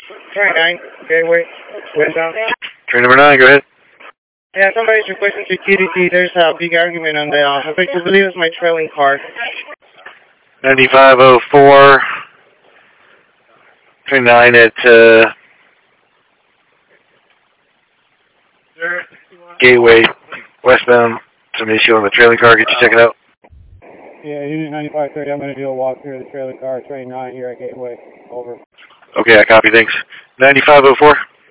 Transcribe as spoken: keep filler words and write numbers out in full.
Train nine, Gateway, westbound. Train number nine, go ahead. Yeah, somebody's requesting security. There's a big argument on the, uh, I think, I believe it's my trailing car. ninety-five oh four, train nine at, uh, Gateway, westbound. Some issue on the trailing car, get you check it out. Yeah, Unit ninety-five thirty, I'm going to do a walk through the trailer car, train nine here at Gateway. Over. Okay, I copy, thanks. ninety-five oh four.